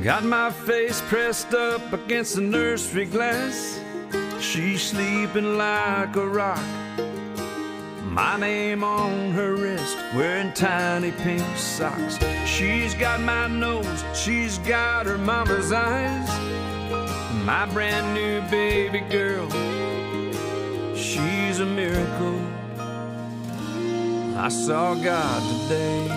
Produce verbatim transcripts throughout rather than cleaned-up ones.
Got my face pressed up against the nursery glass. She's sleeping like a rock. My name on her wrist, wearing tiny pink socks. She's got my nose, she's got her mama's eyes. My brand new baby girl, she's a miracle. I saw God today.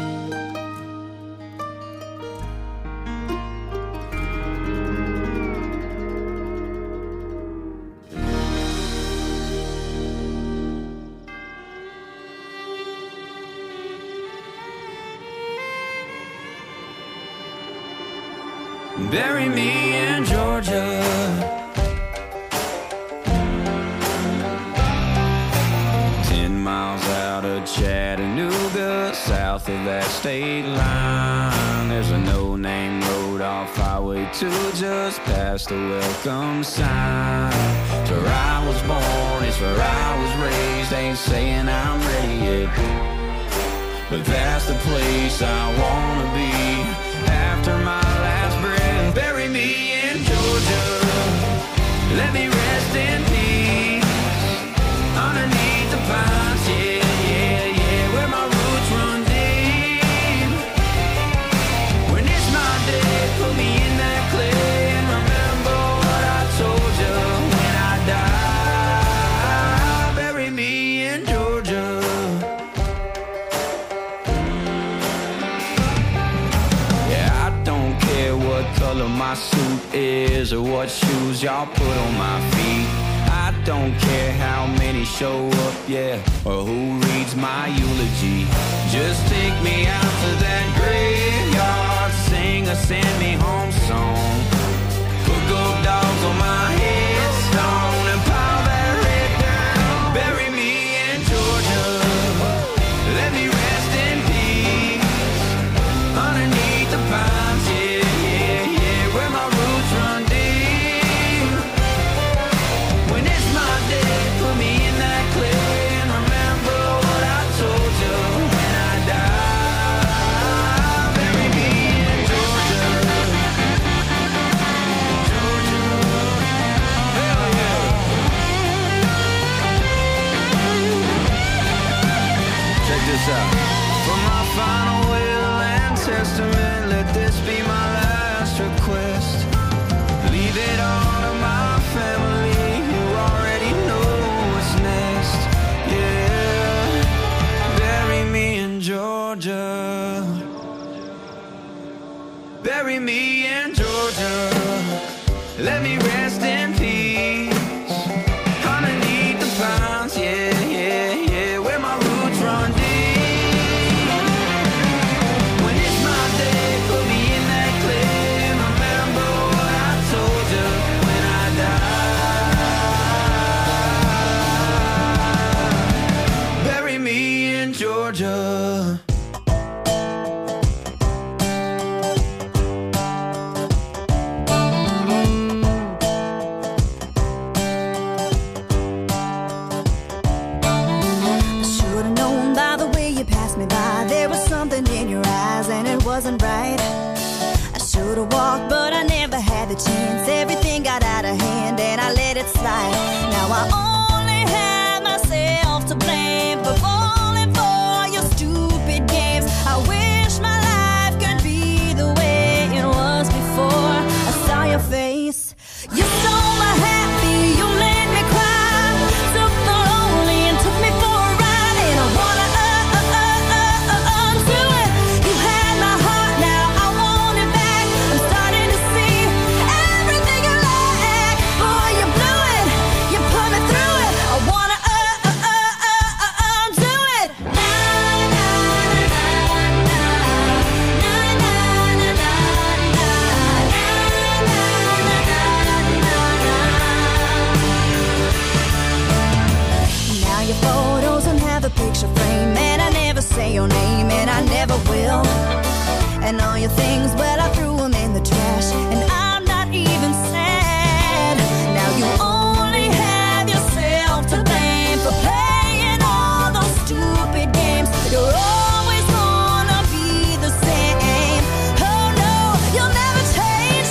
Bury me in Georgia. Ten miles out of Chattanooga, south of that state line, there's a no-name road off Highway two, just past the welcome sign. It's where I was born, it's where I was raised. Ain't saying I'm ready yet, but that's the place I wanna be after my last breath. Bury me in Georgia, let me rest in peace underneath the pines, yeah, yeah, yeah, where my roots run deep. When it's my day, put me in that clay and remember what I told you when I die. Bury me in Georgia. Color my suit is or what shoes y'all put on my feet. I don't care how many show up, yeah, or who reads my eulogy. Just take me out to that graveyard, sing a send me home song. Put gold dogs on my headstone and pile that red down. Bury me in Georgia, let me rest in peace underneath the pines, yeah. For my final will and testament, let this be my last request. Leave it all to my family, who already know what's next. Yeah, bury me in Georgia. Bury me in Georgia. Let me rest in peace underneath the pines, yeah, yeah, yeah, where my roots run deep. Georgia. Wasn't right. I should have walked, but I never had the chance. Everything got out of hand and I let it slide. Now I only have myself to blame for falling for your stupid games. I wish my life could be the way it was before I saw your face. You stole my happy, you made me cry, took the lonely and took me for a ride. And I wanna picture frame, and I never say your name, and I never will. And all your things, well, I threw them in the trash, and I'm not even sad. Now you only have yourself to blame for playing all those stupid games. You're always gonna be the same. Oh no, you'll never change.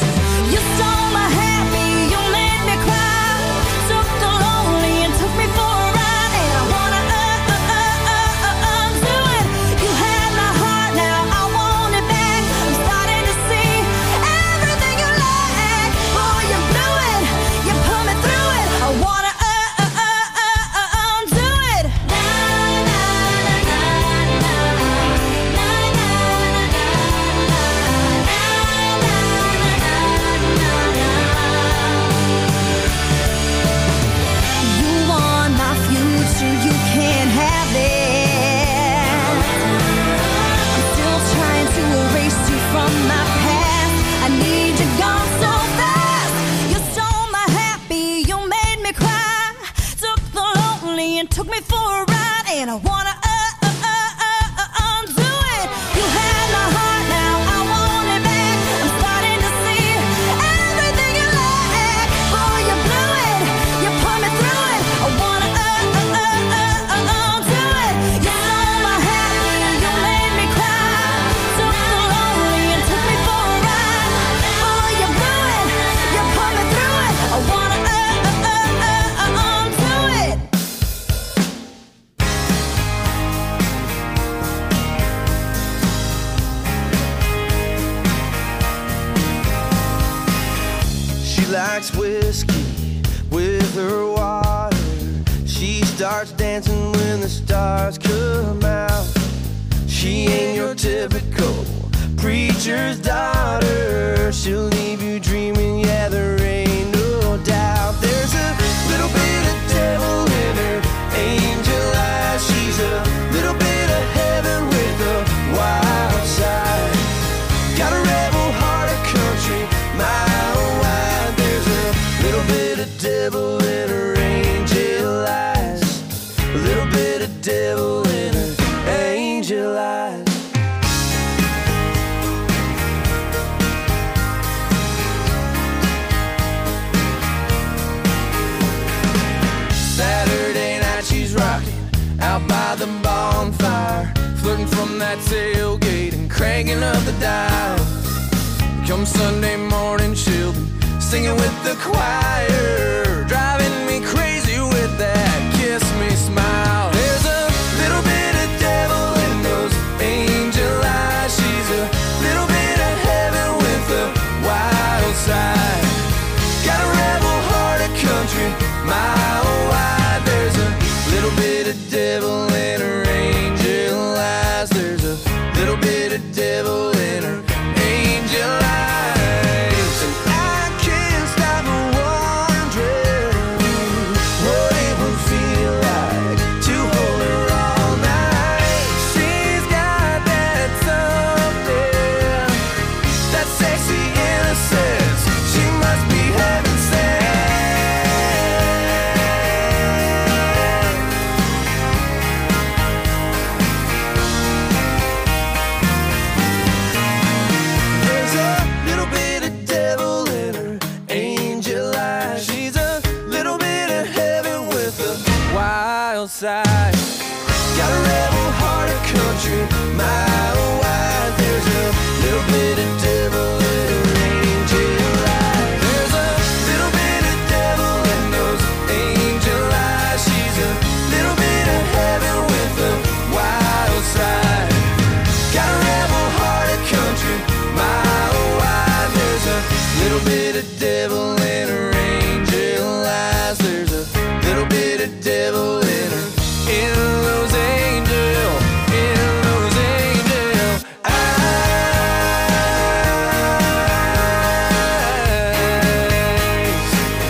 mix whiskey with her water. She starts dancing when the stars come out. She ain't your typical preacher's daughter. She'll leave you dreaming, yeah, there ain't no doubt. There's a little bit of devil in her angel eyes. She's a little bit of heaven with a wild side. Got a rebel heart of country, mile wide. There's a little bit of devil in her angel eyes. A little bit of devil in her angel eyes. Saturday night she's rocking out by the bonfire, flirting from that tailgate and cranking up the dial. Come Sunday morning she'll be singing with the choir, driving me crazy with that kiss me smile. There's a little bit of devil in those angel eyes. She's a little bit of heaven with a wild side. Got a rebel heart of country, mile wide. There's a little bit of devil in her angel eyes. There's a little bit of devil in her angel eyes. And I can't stop wondering what it would feel like to hold her all night. She's got that something, that sexy innocence. She must be heaven sent. There's a little bit of devil in her angel eyes. She's a little bit of heaven with a wild side. Got a rebel heart of country, mile wide. There's a little bit of devil in her angel eyes. There's a little bit of devil in those angel eyes. She's a little bit of heaven with a wild side. Got a rebel heart of country, mile wide. There's a little bit of devil in her angel eyes. There's a little bit of devil in her, in those angel, in those angel eyes.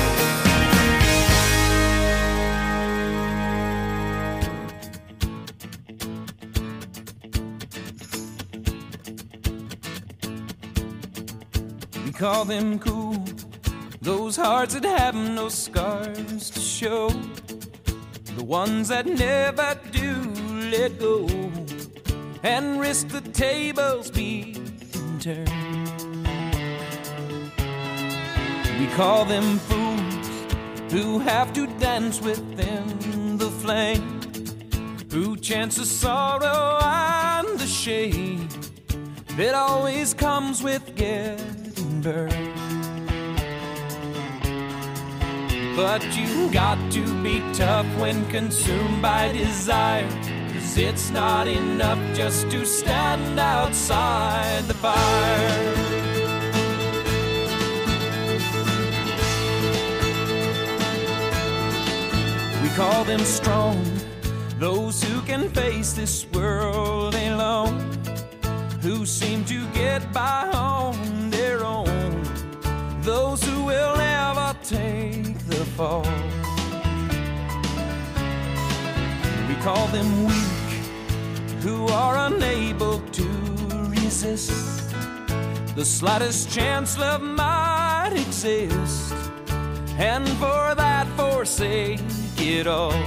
We call them cool, those hearts that have no scars to show, the ones that never do let go and risk the tables being turned. We call them fools who have to dance within the flame, who chance the sorrow and the shame that always comes with getting burned. But you got to be tough when consumed by desire, 'cause it's not enough just to stand outside the fire. We call them strong, those who can face this world alone, who seem to get by on their own, those who will never take the fall. We call them weak, who are unable to resist the slightest chance love might exist, and for that forsake it all.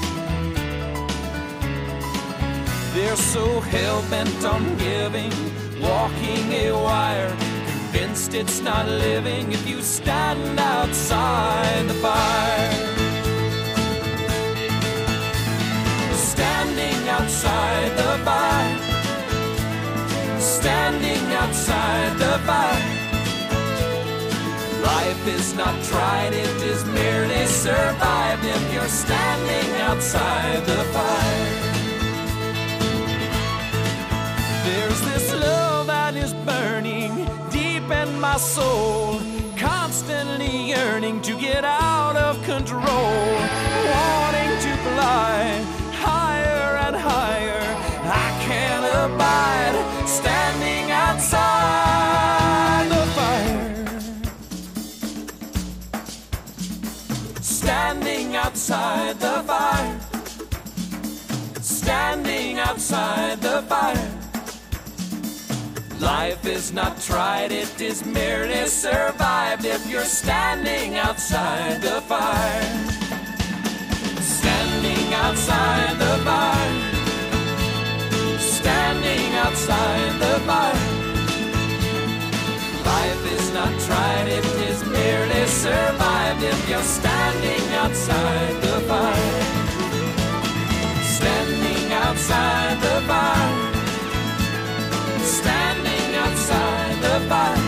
They're so hell-bent on giving, walking a wire, convinced it's not living if you stand outside the fire. Standing outside the fire, standing outside the fire. Life is not tried, it is merely survived if you're standing outside the fire. There's this love that is burning deep in my soul, constantly yearning. yearning to get out of control, wanting to fly higher and higher. I can't abide standing outside the fire. Standing outside the fire. Standing outside the fire. Life is not tried, it is merely survived if you're standing outside the fire. Standing outside the fire. Standing outside the fire. Life is not tried, it is merely survived if you're standing outside the fire. Standing outside the fire. Standing outside the fire.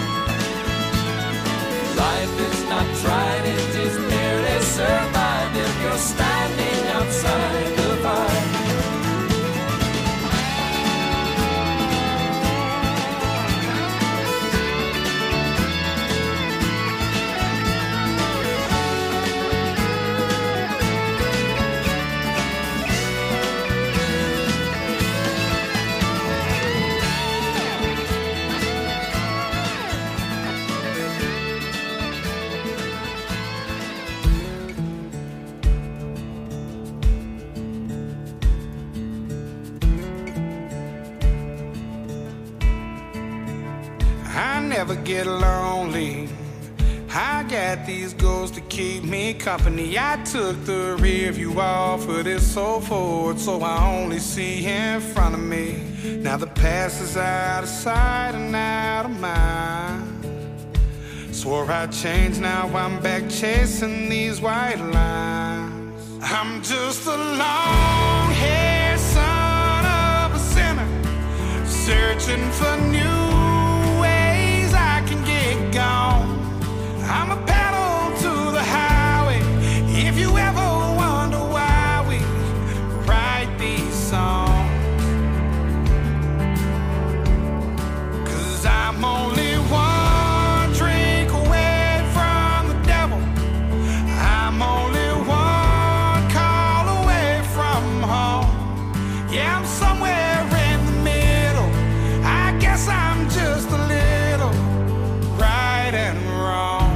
Life is not tried, it is merely survived if you're standing outside the fire. Never get lonely. I got these goals to keep me company. I took the rear view off of this old Ford, so I only see in front of me. Now the past is out of sight and out of mind. Swore I'd change, now I'm back chasing these white lines. I'm just a long-haired son of a sinner, searching for new gone. I'm a pedal to the highway. If you ever wonder why we write these songs, 'cause I'm only one drink away from the devil. I'm only one call away from home. Yeah, I'm somewhere in the middle. I guess I'm just a little right and wrong.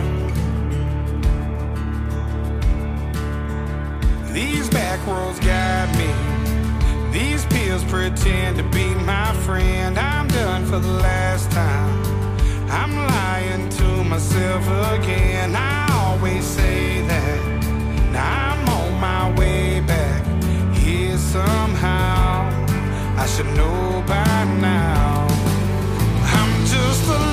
These back roads guide me. These pills pretend to be my friend. I'm done for the last time. I'm lying to myself again. I always say that. Now I'm on my way back here somehow. I should know by now. I'm just a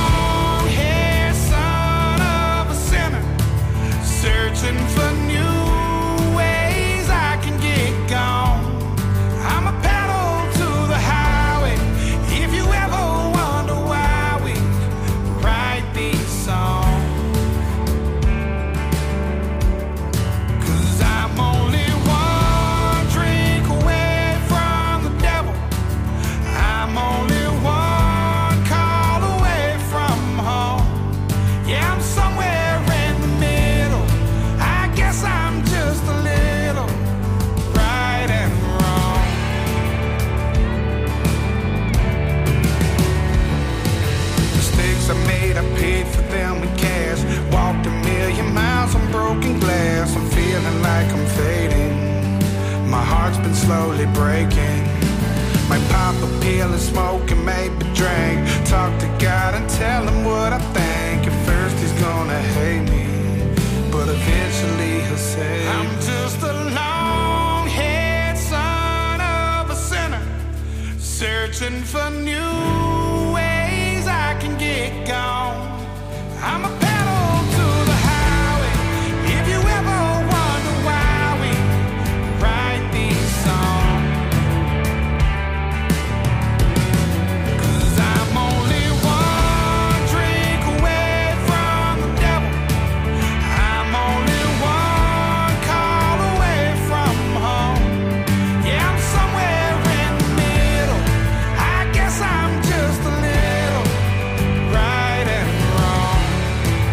searching for new ways I can get gone. I'm a pedal to the highway. If you ever wonder why we write these songs, 'cause I'm only one drink away from the devil. I'm only one call away from home. Yeah, I'm somewhere in the middle. I'm just a little right and wrong. Mistakes I made, I paid for them in cash. Walked a million miles on broken glass. I'm feeling like I'm fading. My heart's been slowly breaking. Might pop a pill and smoke and maybe drink. Talk to God and tell him what I think. At first he's gonna hate me, but eventually he'll say, I'm just a long-haired son of a sinner, searching for new ways I can get gone. I'm a pedal to the highway. If you ever wonder why we write these songs, 'cause I'm only one drink away from the devil. I'm only one call away from home. Yeah, I'm somewhere in the middle. I guess I'm just a little right and wrong.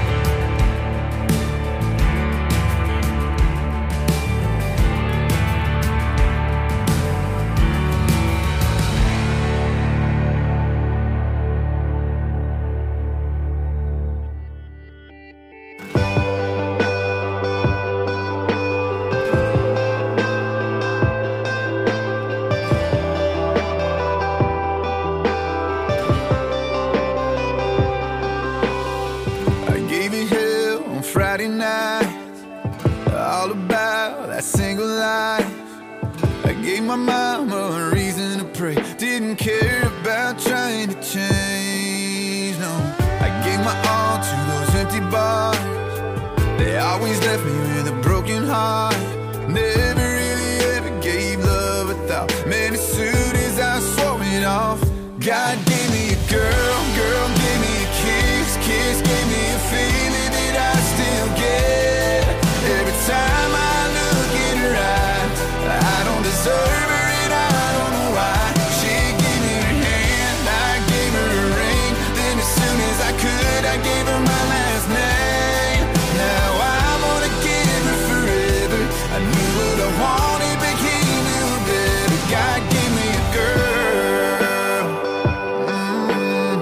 pray. Didn't care about trying to change, no. I gave my all to those empty bars. They always left me with a broken heart. Never really ever gave love a thought. Man, as soon as I swore it off, God gave me a girl, girl gave me a kiss, kiss gave me a feeling that I still get. Every time I look in her eyes, I don't deserve her and I don't know why. She gave me her hand, I gave her a ring. Then as soon as I could, I gave her my last name. Now I wanna give her forever. I knew what I wanted, but he knew better. God gave me a girl. Mm.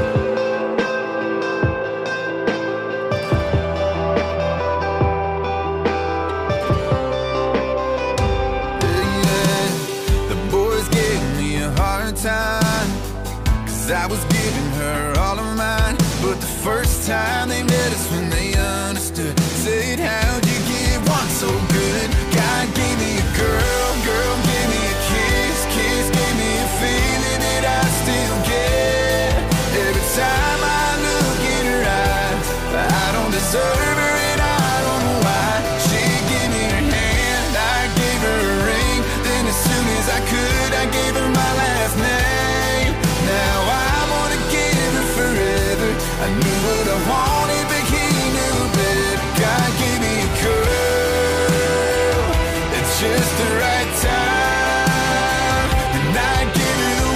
Yeah, the boys gave me a hard time, 'cause I was giving her all of mine. But the first time they met us, when they understood, said, how'd you get one so good? God gave me a girl, girl gave me a kiss, kiss gave me a feeling that I still get. Every time I look in her eyes, I don't deserve her and I don't know why. She gave me her hand, I gave her a ring. Then as soon as I could, I gave her my last name. Now I wanna give her forever. I knew what I wanted, but he knew better. God gave me a girl at just the right time, and I give her the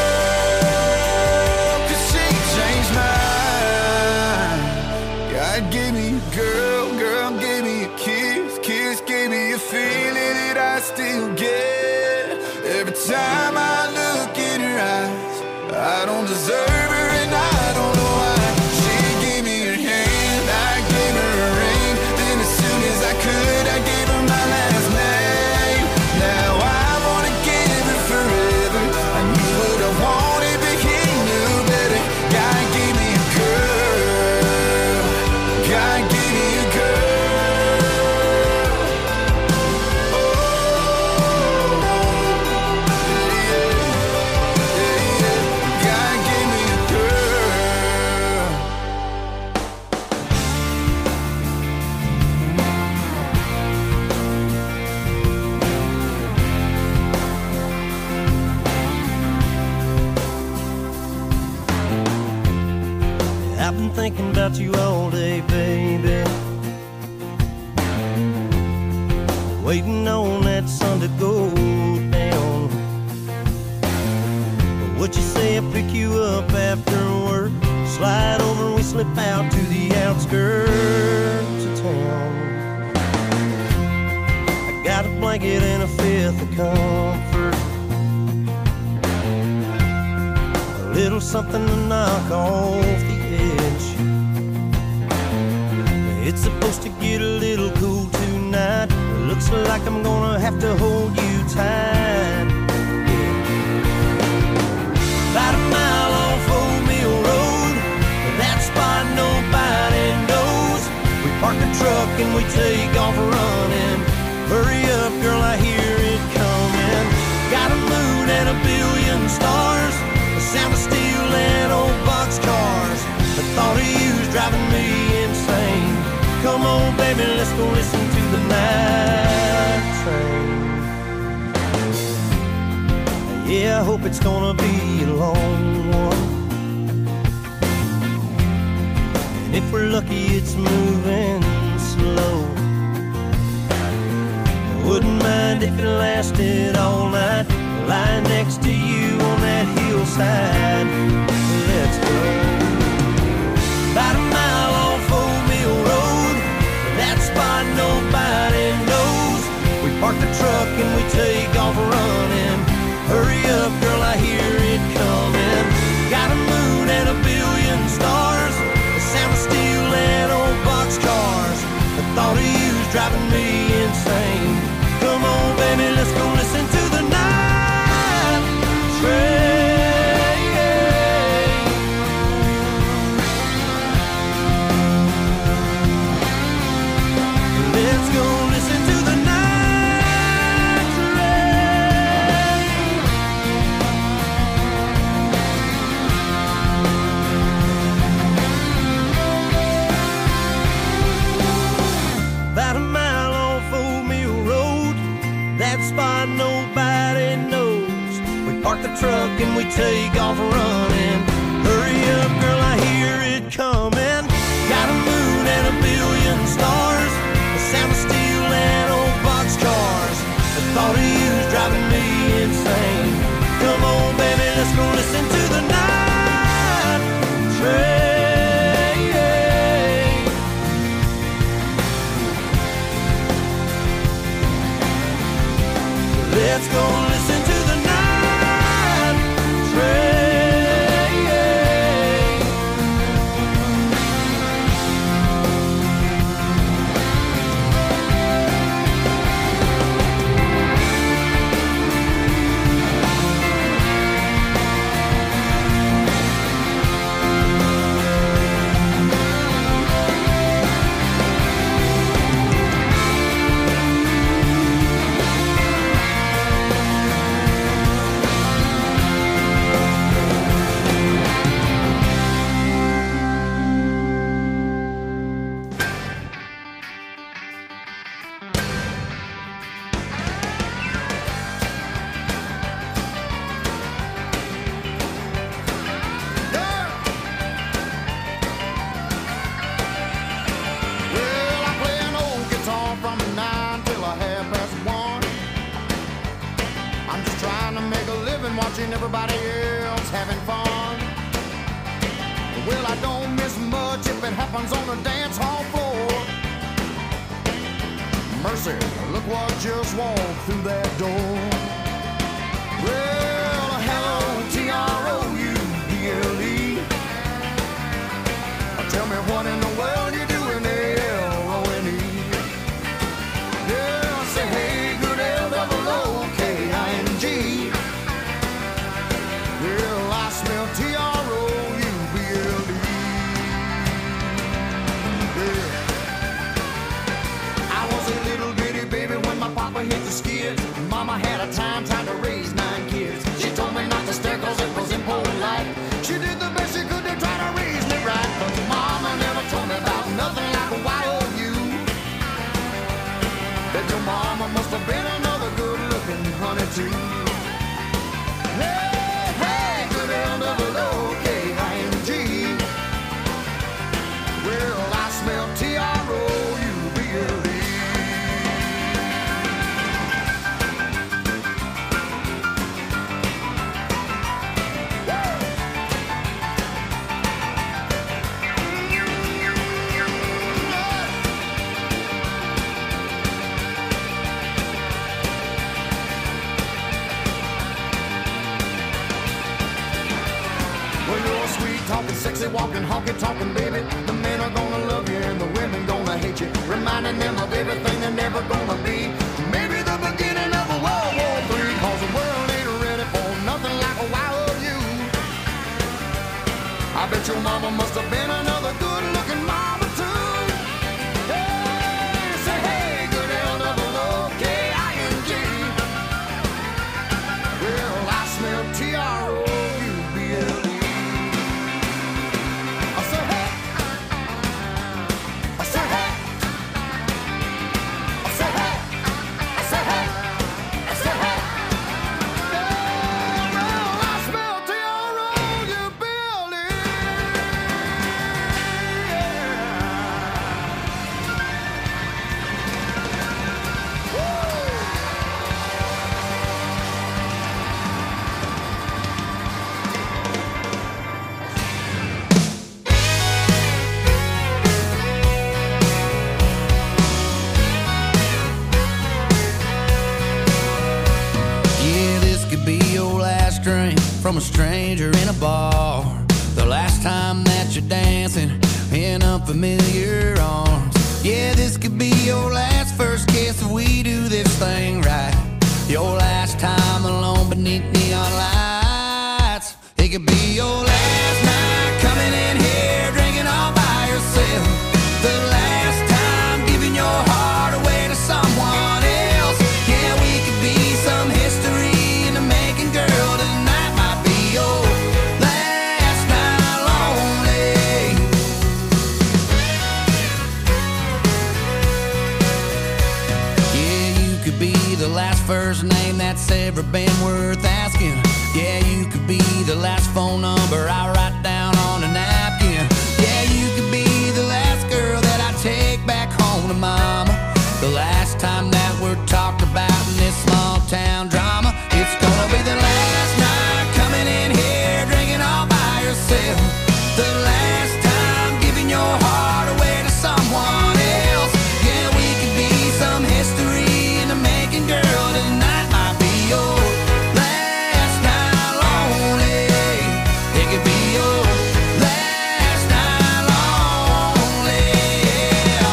world, 'cause she changed mine. God gave me a girl, girl gave me a kiss, kiss gave me a feeling that I still get. Every time I look in her eyes, I don't deserve her and I don't know why. She gave me her hand, I gave her a ring. Then as soon as I could, I gave her my last name. Now I wanna give her forever. I knew what I wanted, but he knew better. God gave me a girl. God gave me a girl. Oh, yeah, yeah, yeah. God gave me a girl. I've been thinking about you all day, baby. Waiting on that sun to go down. What you say I pick you up after work? Slide over and we slip out to the outskirts of town. I got a blanket and a fifth of comfort, a little something to knock off the edge. It's supposed to get a little cool tonight. Looks like I'm gonna have to hold you tight. Yeah. About a mile off Old Mill Road, that spot nobody knows. We park the truck and we take off running. Hurry up, girl, I hear it coming. Got a moon and a billion stars, the sound of steel and old boxcars. The thought of you's driving me insane. Come on, baby, let's go listen to the night train. Yeah, I hope it's gonna be a long one, and if we're lucky, it's moving slow. Wouldn't mind if it lasted all night, lying next to you on that hillside. Let's go. About a mile off Old Mill Road, that spot nobody knows. We park the truck and we take off running. Hurry up, girl, I hear it coming. Got a moon and a billion stars, the sound of steel and old boxcars. The thought of you's driving me insane. Come on, baby, let's go listen to the night train. Let's go listen to the night train. truck and we take off running. Hurry up, girl, I hear it coming. Got a moon and a billion stars, the sound of steel and old boxcars. The thought of you's driving me insane. Come on, baby, let's go listen to the night train. Let's go listen to the night train. Watching everybody else having fun. Well, I don't miss much if it happens on the dance hall floor. Mercy, look what just walked through that door. Well, hello, T R O U B L E. Tell me what in the world you doing there, L O N E. Yeah, say hey, good L double O K I N G. Well, I smell T R O U B L E. Yeah. I was a little bitty baby when my papa hit the skids. Mama had a time trying to raise nine kids. She told me not to stare cause it was impolite. She did the best she could to try to raise me right. But Mama never told me about nothing like a Y O U. That your mama must have been another good looking honey too. Well, I smell T R O U B L E. Well, you're sweet talking, sexy walking, honky talking, baby. The men are gonna love you and the women gonna hate you, reminding them of everything they're never gonna be. Maybe the beginning of a World War Three, cause the world ain't ready for nothing like a Y O U. I bet your mama must have been another good looking mama too. Hey, say hey, good L double O K I N G. Well, I smell T R O U B L E. From a stranger in a bar, the last time that you're dancing in unfamiliar arms. Yeah, this could be your last first kiss if we do this thing right. Your last time alone beneath neon lights. It could be your last night coming in here drinking all by yourself. The last time giving your heart away to someone else. Yeah, we could be some history in the making, girl. Tonight might be your last night lonely. Yeah, you could be the last first name that's ever been worth asking. Yeah, you phone number I write down on a napkin. Yeah, you could be the last girl that I take back home to mama. The last time that we're talked about in this small town drama. It's gonna be the last night coming in here drinking all by yourself. The last time giving your heart away to someone else. Yeah, we could be some history in the making, girl. Tonight might be your last night lonely. It could be your last night lonely. Yeah.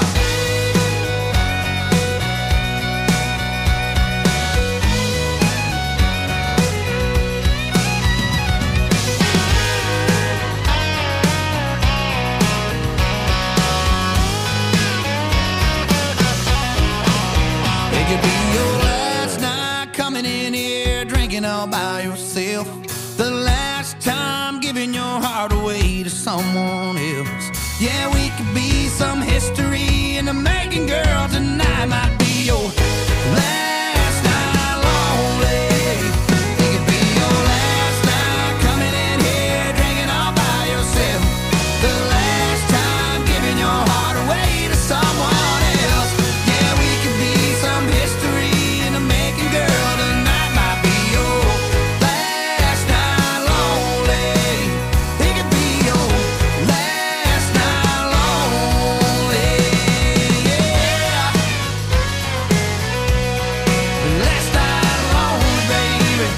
It could be your last night coming in here drinking all by yourself. The last time giving your heart away to someone else. Yeah, we could be some history in the making, girl. Tonight might be your last night lonely. It could be your last night coming in here drinking all by yourself. The last time giving your heart away to someone else. Yeah, we could be some history in the making, girl. Tonight might be your last night lonely. It could be your last night lonely. Yeah. Last night lonely, baby.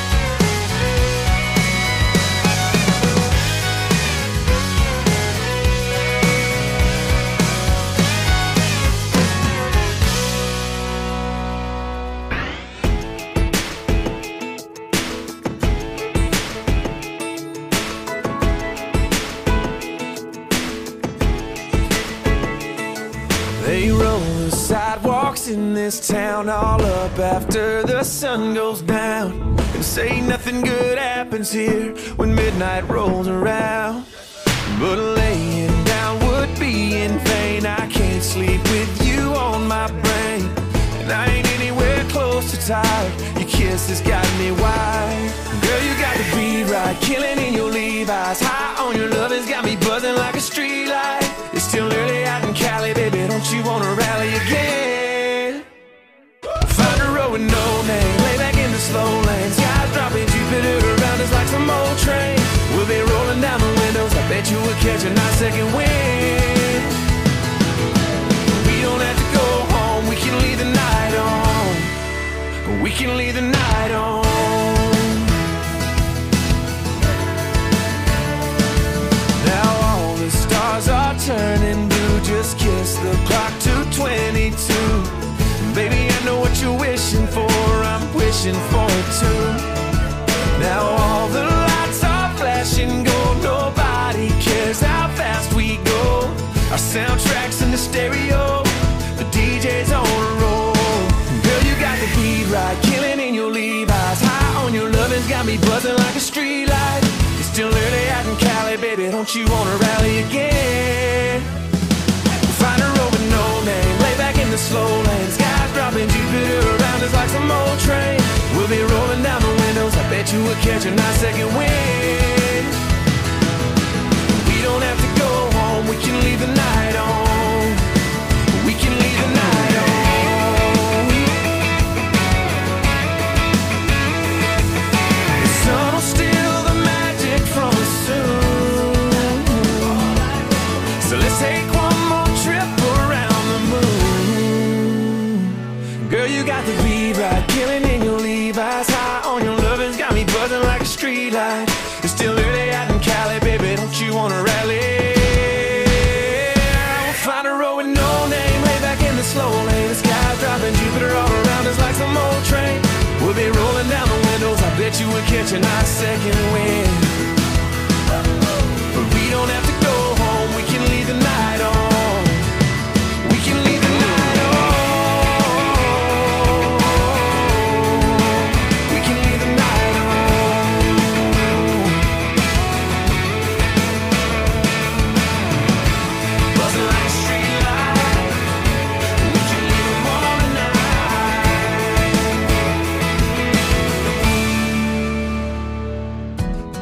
They roll the sidewalks in this town all up after the sun goes down, and say nothing good happens here when midnight rolls around. But laying down would be in vain. I can't sleep with you on my brain, and I ain't anywhere close to tired. Your kiss has got me wired. Girl, you got the beat right, killing in your Levi's. High on your love has got me buzzing like a street light. It's still early out in Cali, baby, don't you wanna rally again? Find a road with no name, lay back in the slow lane. Skies dropping Jupiter around us like some old train. We'll be rolling down the windows, I bet you will catch a nice second wind. We don't have to go home, we can leave the night on. We can leave the night on. Now all the stars are turning blue. Just kiss the clock to twenty-two. Baby, I know what you're wishing for, I'm wishing for it too. Now all the lights are flashing gold. Nobody cares how fast we go. Our soundtrack's in the stereo, the D J's on a roll. Girl, you got the beat right, killing in your Levi's. High on your lovin's got me buzzing like a street light. It's still early out in Cali, baby, don't you wanna rally again? Find a road with no name, lay back in the slow lane. Skies dropping Jupiter around us like some old train. We'll be rolling down the windows, I bet you will catch a nice second wind. We don't have to go home, we can leave the night on. We can leave the night on. The sun will steal the magic from us soon. So let's take one more trip around the moon. Girl, you got the beat right, killing in your Levi's. High on your lovin's got me buzzing like a street light. It's still early out in Cali, baby, don't you wanna rally? We'll find a road with no name, lay back in the slow lane. The sky's dropping Jupiter all around us like some old train. We'll be rolling down the windows, I bet you will catch a nice second wind. But we don't have to go home, we can leave the night on. We can leave the night on. We can leave the night on. Buzzing like a street light. We can leave them on tonight.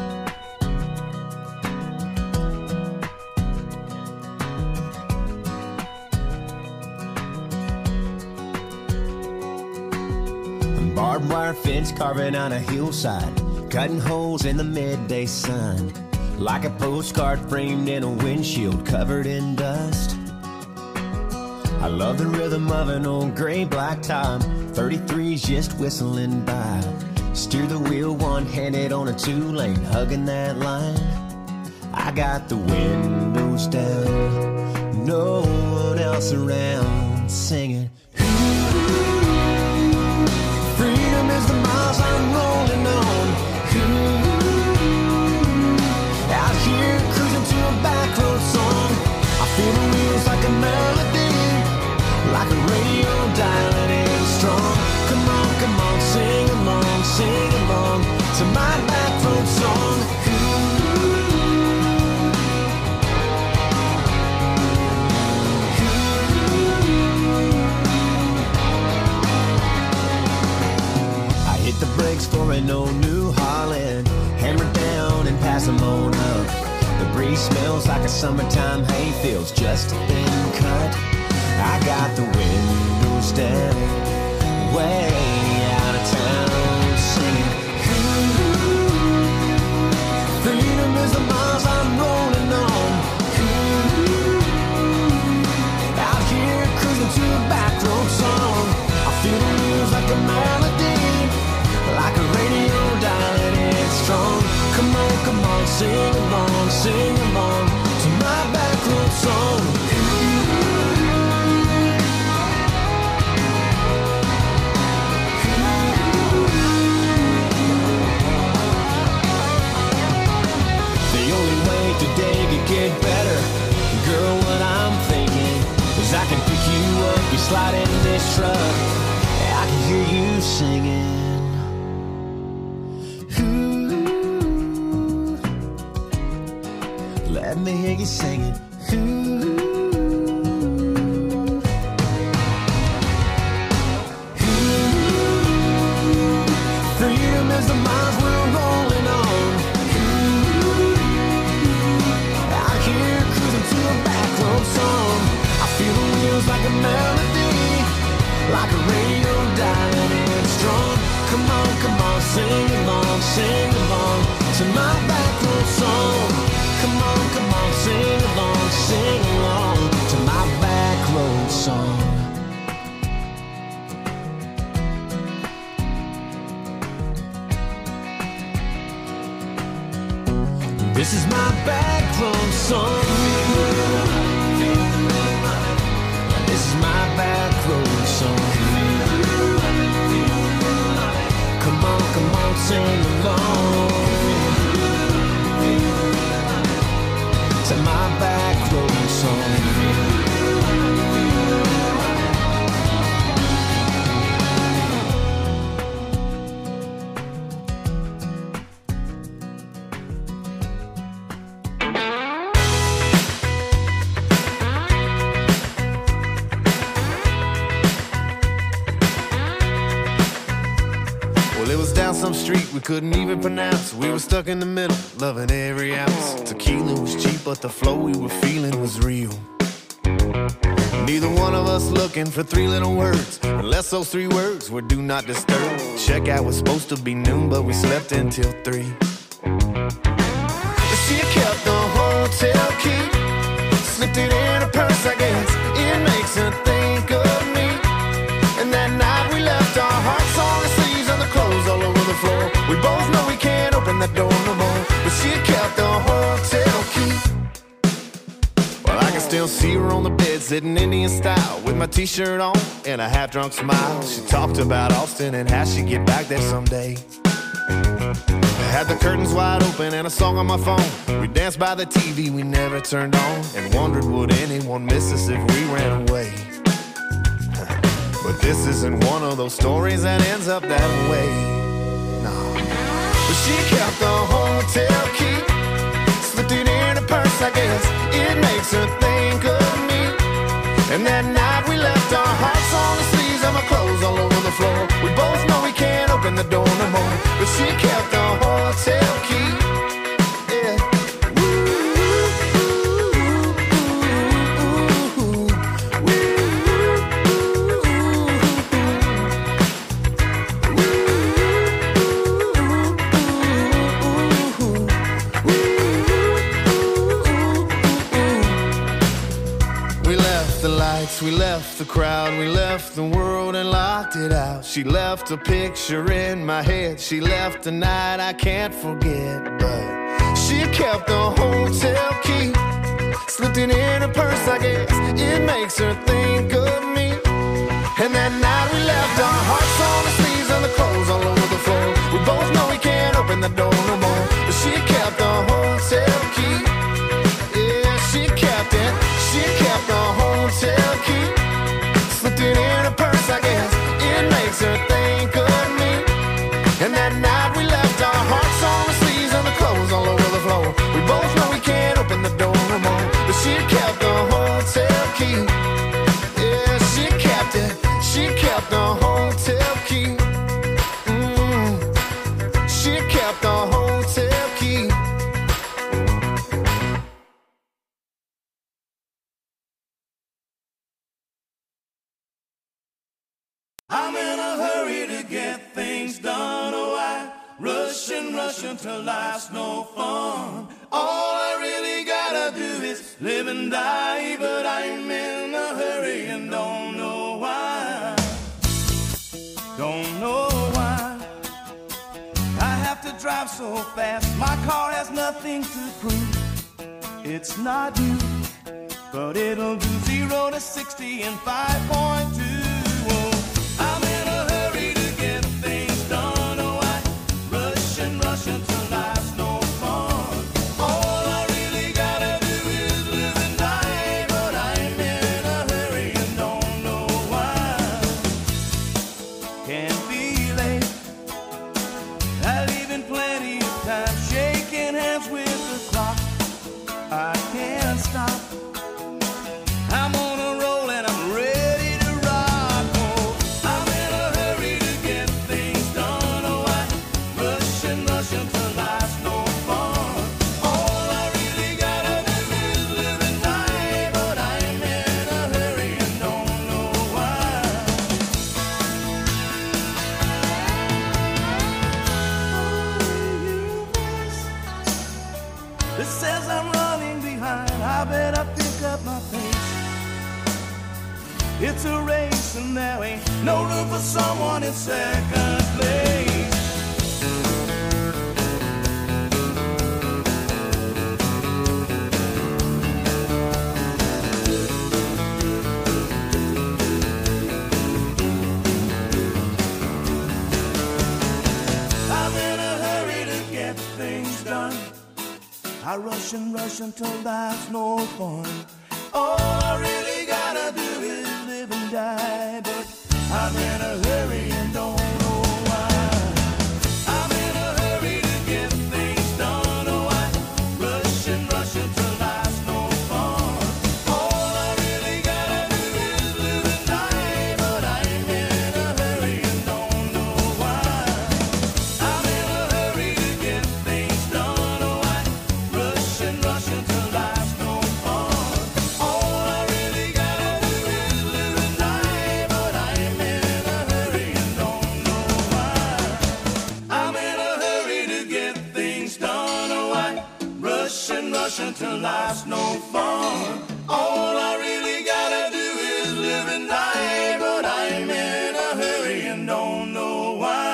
wire fence carving on a hillside, cutting holes in the midday sun, like a postcard framed in a windshield covered in dust. I love the rhythm of an old gray black top, thirty-threes just whistling by. Steer the wheel one-handed on a two-lane, hugging that line. I got the windows down, no one else around, singing. Freedom is the miles I'm rolling on. Out here cruising to a back road song. I feel the wheels like a melody, like a radio dialing in strong. Come on, come on, sing along, sing along to my back road song. I hit the brakes for an old New Holland, hammer down and pass them on up. The breeze smells like a summertime hayfields, just been cut. I got the windows down, way out of town, singing. Freedom is the miles I'm rolling on. Out here cruising to a back road song. I feel the wheels like a melody, like a radio dialing in strong. Come on, come on, sing along, sing along to my back road song. Today could get better. Girl, what I'm thinking is I can pick you up, you slide in this truck, I can hear you singing. Ooh, let me hear you singing. Ooh. Ooh. Freedom is the miles we're rolling on. Song. I feel the wheels like a melody, like a radio dialing in strong. Come on, come on, sing along, sing along to my back road song. Come on, come on, sing along, sing along to my back road song. This is my back road song. This is my back road song. Come on, come on, sing along to my back road song. Some street we couldn't even pronounce. We were stuck in the middle, loving every ounce. Tequila was cheap, but the flow we were feeling was real. Neither one of us looking for three little words, unless those three words were do not disturb. Checkout was supposed to be noon, but we slept until three. She kept the hotel key, slipped it in her purse, I guess. It makes her think of me. And that night we left our hearts on the sleeves and the clothes all over the floor. We both know we can't open that door no more, but she kept the hotel key. Well, I can still see her on the bed, sitting Indian style, with my t-shirt on and a half-drunk smile. She talked about Austin and how she'd get back there someday. I had the curtains wide open and a song on my phone. We danced by the T V we never turned on, and wondered would anyone miss us if we ran away. But this isn't one of those stories that ends up that way. No. But she kept the hotel key, slipped it in her purse, I guess. It makes her think of me. And that night we left our hearts on the sleeves and my clothes all over the floor. We both know we can't open the door no more, but she kept the hotel key. Yeah. Ooh. Yes, we left the crowd, we left the world and locked it out. She left a picture in my head, she left a night I can't forget. But she kept the hotel key, slipped it in her purse, I guess it makes her think of me. And that night we left our hearts on the sleeves and the clothes all over the floor. We both know we can't open the door no more, but she kept the hotel key. Yeah, she kept it, she kept the hotel key, slipped it in her purse, I guess it makes her think of me. And that night we left our hearts on the sleeves and the clothes all over the floor. We both know we can't open the door no more, but she kept the hotel key. Yeah, she kept it, she kept the hotel key. Mm. She kept the hotel key. I'm in a hurry to get things done. Oh, I rush and rush until life's no fun. All I really gotta do is live and die, but I'm in a hurry and don't know why. Don't know why I have to drive so fast. My car has nothing to prove. It's not new, but it'll do zero to sixty in five point two. I'm in a hurry to get things done. Oh, I rush and rush until life's no fun. All I really gotta do is live and die, but I'm in a hurry and don't know why. Can't be late, I leave in plenty of time, shaking hands with the clock. I can't stop, I'm on a roll and I'm ready to rock. Oh, I'm in a hurry to get things done. Oh, I rush and rush until life's no fun. All I really gotta do is live and die, but I'm in a hurry and don't know why. It says I'm running behind, I better pick up my pace. It's a race and there ain't no room for someone in second place. I'm in a hurry to get things done. I rush and rush until life's no fun. All I really gotta do is live and die, but I'm in a hurry and don't know why. I'm in a hurry to get things done. Oh, I rush and rush until life's no fun. All I really gotta do is live and die, but I'm in a hurry and don't know why. I'm in a hurry to get things done. Oh, I rush and rush until life's no fun. All I really gotta do is live and die, but I'm in a hurry and don't know why. I'm in a hurry to get things done. Oh, I rush and rush until life's no fun. All I really gotta do is live and die, but I'm in a hurry and don't know why.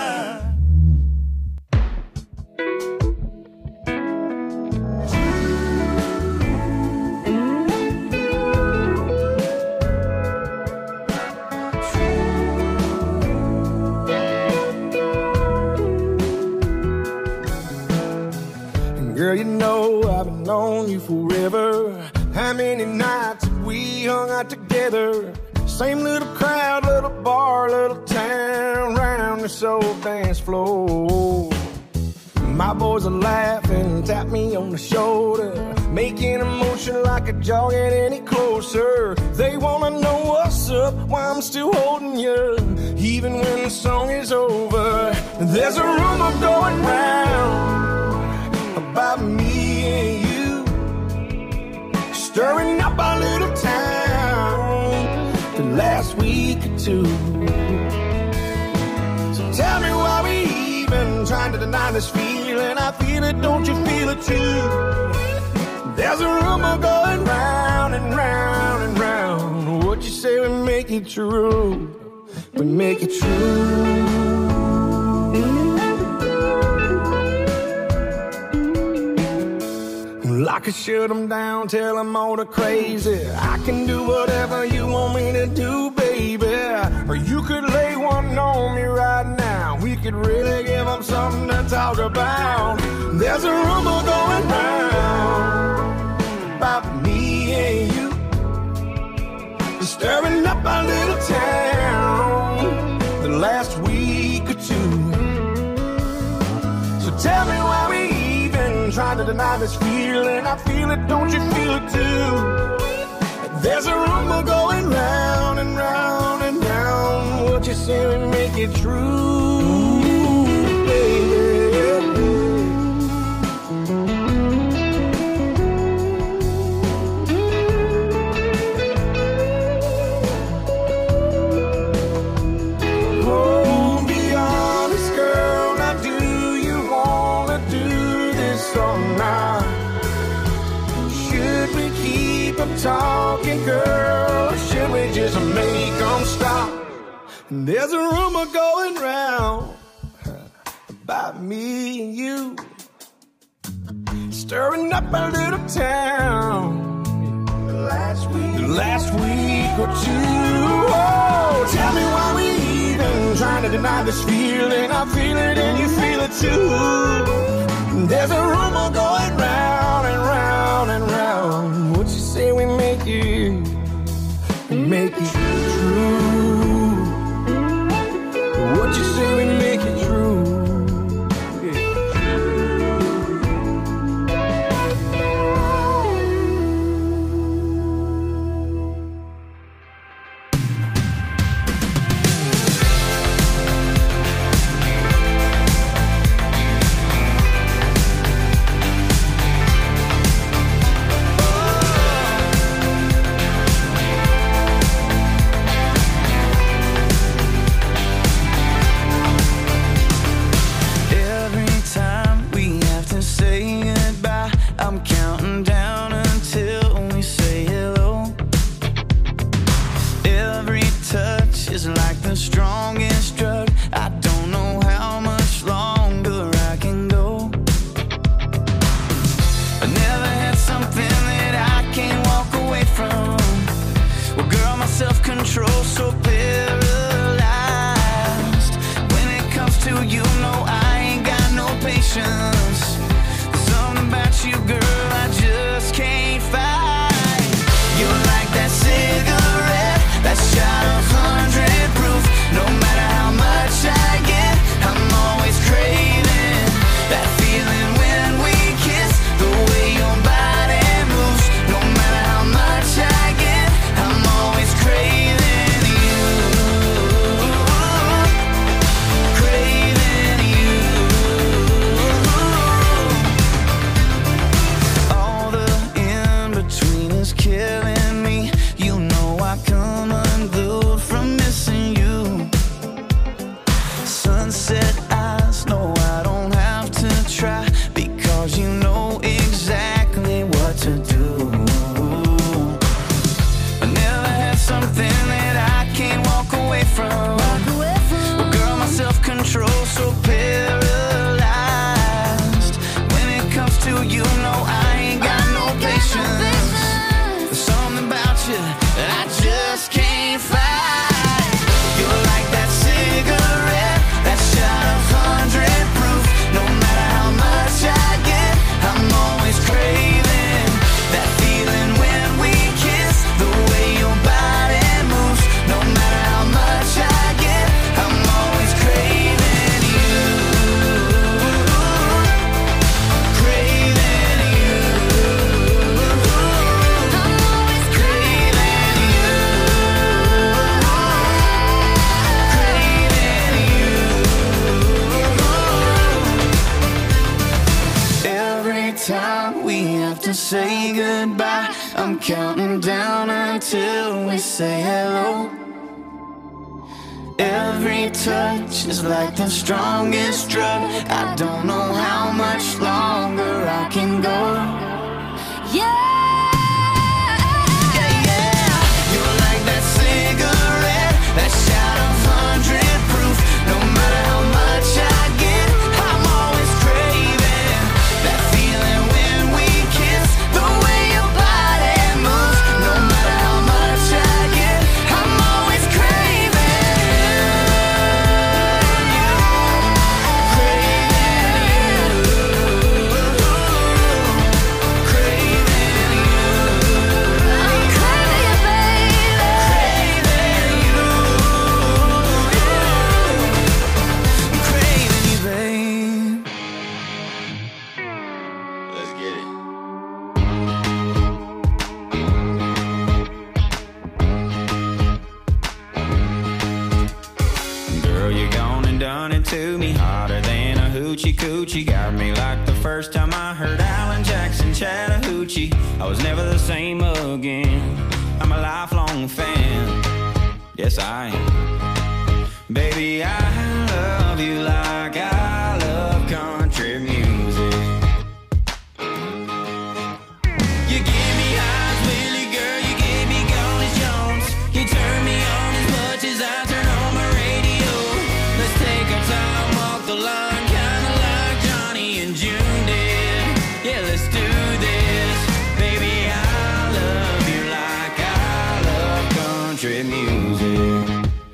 Girl, you know I've been on you forever. How many nights have we hung out together? Same little crowd, little bar, little town, round this old dance floor. My boys are laughing, tap me on the shoulder, making a motion like a jaw get any closer. They wanna know what's up, why I'm still holding you, even when the song is over. There's a rumor going round about me and you, stirring up our little town the last week or two. So tell me why we even trying to deny this feeling. I feel it, don't you feel it too? There's a rumor going round and round and round. What you say it true. We make it true. I could shut them down, tell them all the crazy. I can do whatever you want me to do, baby. Or you could lay one on me right now. We could really give them something to talk about. There's a rumor going round about me and you, stirring up our little town the last week or two. So tell me why we trying to deny this feeling. I feel it, don't you feel it too? There's a rumor going round and round and round. What you say we make it true, baby. Oh, be honest, girl. Now do you wanna do this or not? Should we keep them talking, girl, or should we just make them stop? There's a rumor going round about me and you, stirring up our little town the last week, the last week or two. Oh, tell me why we even trying to deny this feeling. I feel it and you feel it too. There's a rumor going round and round and round. What you say we make it, we make it true. What you say we make it true. Say goodbye, I'm counting down until we say hello. Every touch is like the strongest drug. I don't know how much longer I can go. Yeah, yeah, yeah. You're like that cigarette hoochie coochie. Got me like the first time I heard Alan Jackson Chattahoochee. I was never the same again. I'm a lifelong fan. Yes, I am. Baby, I love you like I love country music. You give me highs, Willie girl, you give me Gone Jones. You turn me on as much as I turn on my radio. Let's take our time, walk the line, kinda like Johnny and June did. Yeah, let's do this. Baby, I love you like I love country music.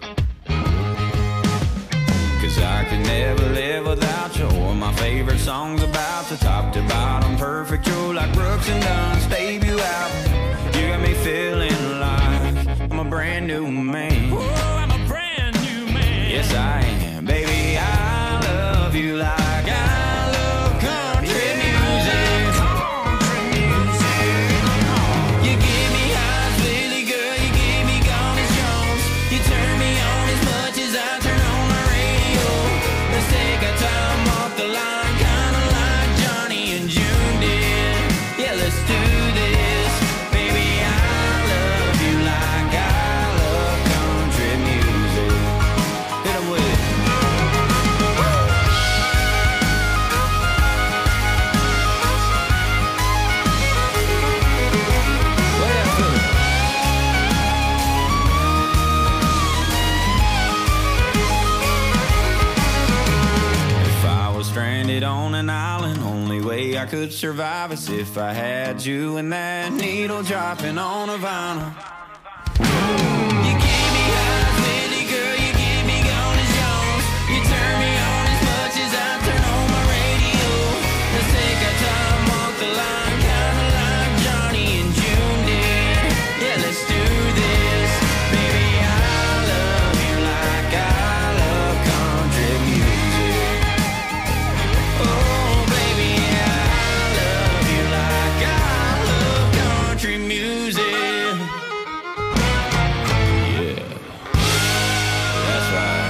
Cause I could never live without you, or my favorite songs about the top to bottom, perfect. You're like Brooks and Dunn's debut album. You got me feeling like I'm a brand new man. Oh, I'm a brand new man. Yes, I am. Baby, I love you like I love country music. Country music. You give me highs, Billy girl, you give me Gone Jones. You turn me on as much as I turn on my radio. Let's take our time off the line, kinda like Johnny and June did. Yeah, let's do this. Baby, I love you like I love country music. Hit 'em with it. Way up to it. If I was stranded on an island, only way I could survive is if I had you and that needle dropping on a vinyl. You give me highs, Willie girl, you give me Gone Jones. You turn me on as much as I turn on my radio. Let's take our time, walk the line, kinda like Johnny and June did. Yeah, let's do this. Baby, I love you like I love country music. Oh, baby, I love you like I love country music. Yeah, that's right.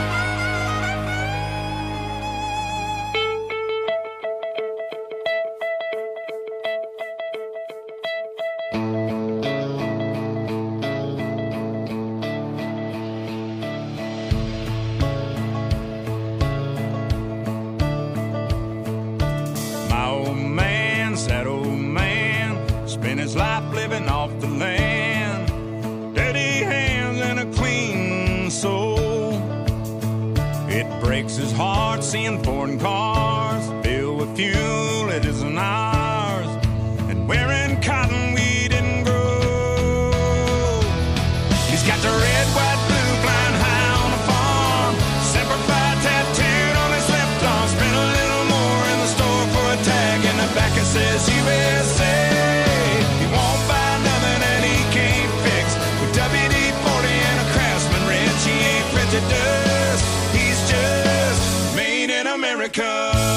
My old man, sad old man, spent his life living off the land. Dirty hands and a clean soul. It breaks his heart seeing foreign cars filled with fuel it isn't ours, and wearing cotton we didn't grow. He's got the red, white, blue, flying high on the farm. Semper Fi tattooed on his left arm. Spent a little more in the store for a tag, and the back it says U S A. He won't buy nothing that he can't fix. With W D forty and a Craftsman wrench, he ain't prejudiced. He's just made in America.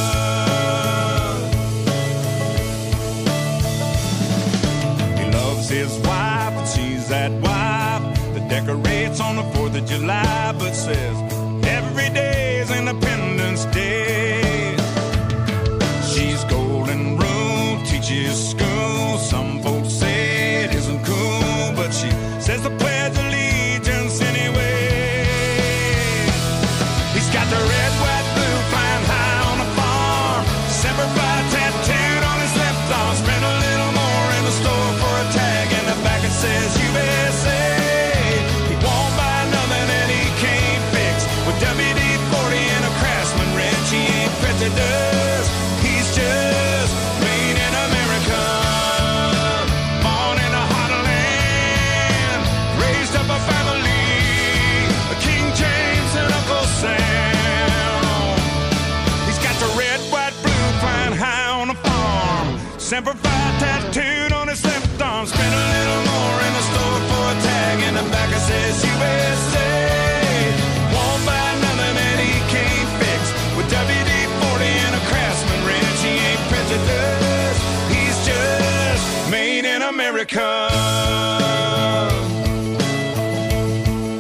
He loves his wife, and she's that wife that decorates on the fourth of July, but says every day is Independence Day. She's golden rule, teaches school. Some folks say it isn't cool, but she says the Pledge of Allegiance anyway. He's got the red, white, blue, flying high on the farm. Semper Fi tattooed on his left arm. Spent a little more in the store for a tag, and the back it says U S A. He won't buy nothing that he can't fix. With W D forty and a Craftsman wrench, he ain't prejudiced. He's just made in America. Born in a heartland, raised up a family, King James and Uncle Sam. He's got the red, white, blue, flying high on the farm. Semper Fi tattooed on his left arm. Spent a little more in the store for a tag, and the back it says U S A. Won't buy nothing that he can't fix. With W D forty and a Craftsman wrench, he ain't prejudiced. He's just made in America.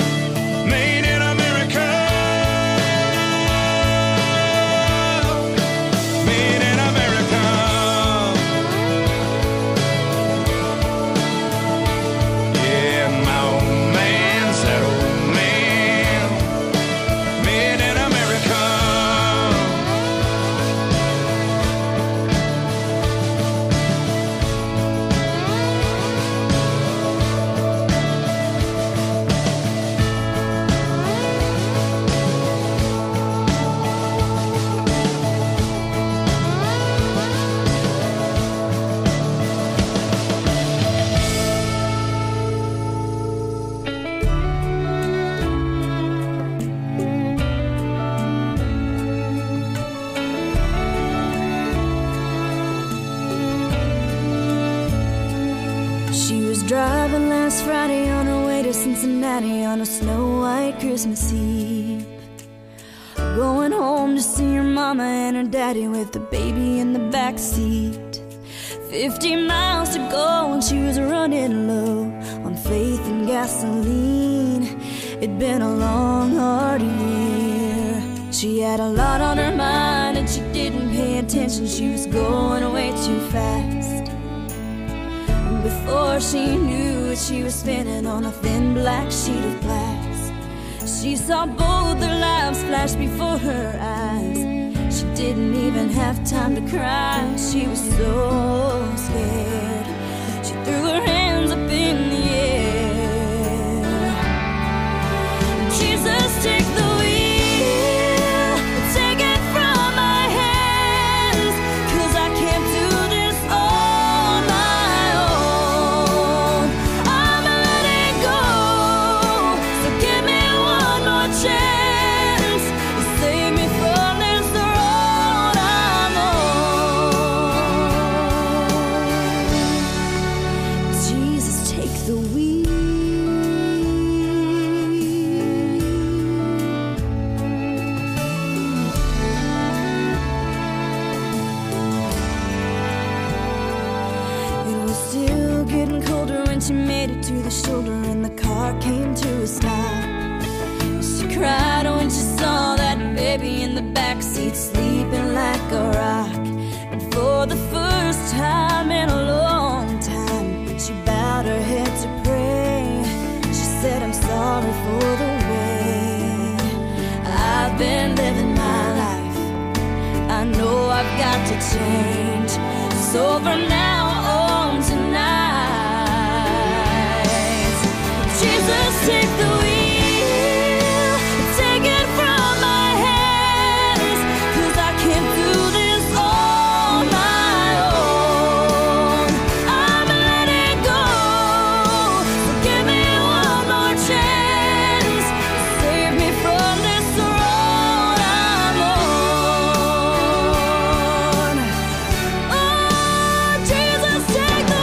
Made in America. driving last Friday on her way to Cincinnati on a snow-white Christmas Eve. Going home to see her mama and her daddy with the baby in the back seat. Fifty miles to go and she was running low on faith and gasoline. It'd been a long, hard year. She had a lot on her mind and she didn't pay attention. She was going way too fast. And before she knew it, she was spinning on a thin black sheet of glass. She saw both their lives flash before her eyes. She didn't even have time to cry. She was so scared. She threw her hands up in the air. Jesus, take the wheel, take it from my hands, 'cause I can't do this on my own. I'm letting go, so give me one more chance to save me from this road I'm on. Jesus, take the wheel. It was still getting colder when she made it to the shoulder and the car came to a stop. She cried when she saw that baby in the backseat sleeping like a rock. And for the first time in a long time, she bowed her head to pray. She said, I'm sorry for the way I've been living my life. I know I've got to change. So from now on tonight, Jesus, take the wheel, take it from my hands, 'cause I can't do this on my own. I'm letting go, so give me one more chance to save me from this road I'm on. Oh, Jesus, take the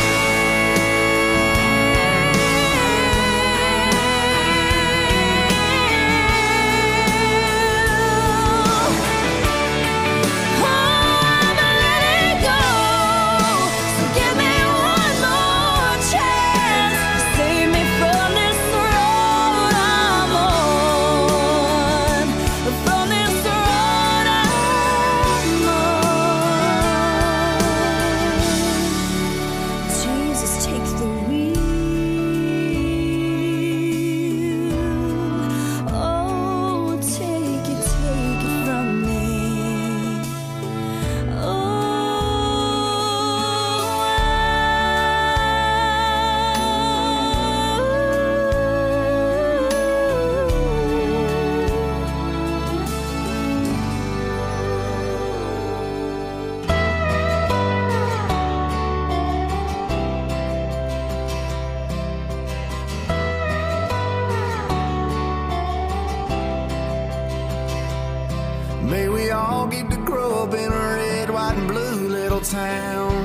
May we all get to grow up in a red, white, and blue little town.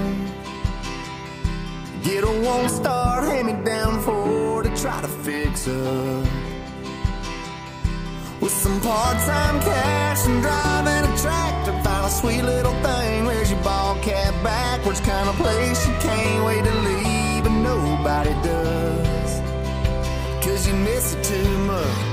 Get a one-star hand-me-down Ford to try to fix up. With some part-time cash and driving a tractor, find a sweet little thing. Where's your ball cap backwards? Kind of place you can't wait to leave, but nobody does, 'cause you miss it too much.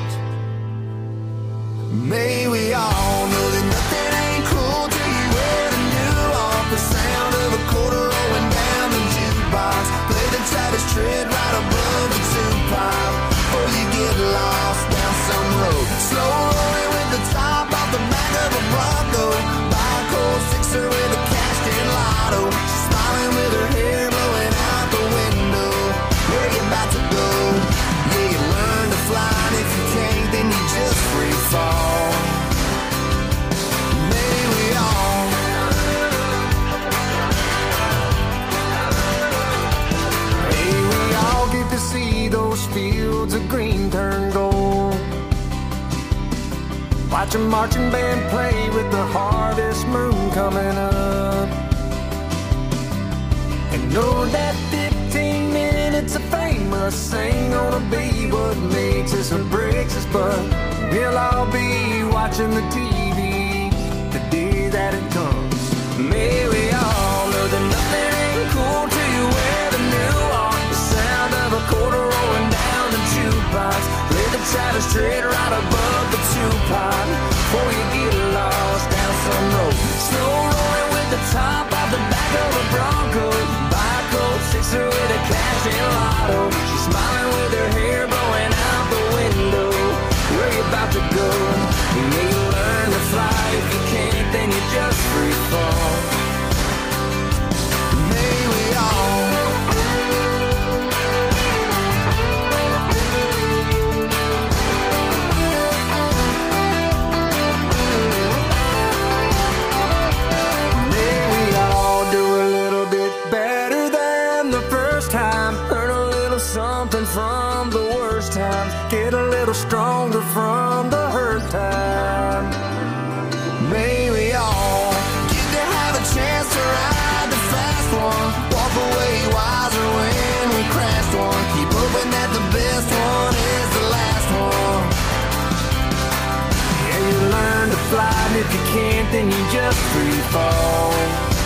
May we all know that nothing ain't cool till you wear the new off the sound of a quarter rolling down the jukebox. Play the Travis Tritt right above the two-pile, or you get lost down some road. Slow rolling with the top off the back of a Bronco. Buy a cold sixer with a cashed-in lotto. She's smiling with her hair blowing out the window. Where you about to go? Yeah, you learn to fly, and if you can't, then you just free fall. May we all May we all get to see those fields of green turn gold. Watch a marching band play with the harvest moon coming up. And know that fifteen minute famous ain't gonna be what makes us or breaks us, but we'll all be watching the T V the day that it comes. May we all know that nothing ain't cool till you wear the new art. The sound of a quarter rolling down the jukebox. Play the chatter straight right above the two-pot before you get lost down some road. Slow rolling with the top out the back of a Bronco. Buy a cold sixer with a cash and lotto. She's smiling with her hair blowing out the window. Where you about to go? You need to learn to fly. If you can't, then you just free fall. May we all May we all do a little bit better than the first time. Learn a little something from the worst times. Get a little stronger from the hurt time. May we all get to have a chance to ride the fast one. Walk away wiser when we crashed one. Keep hoping that the best one is the last one. Yeah, you learn to fly, and if you can't, then you just free fall.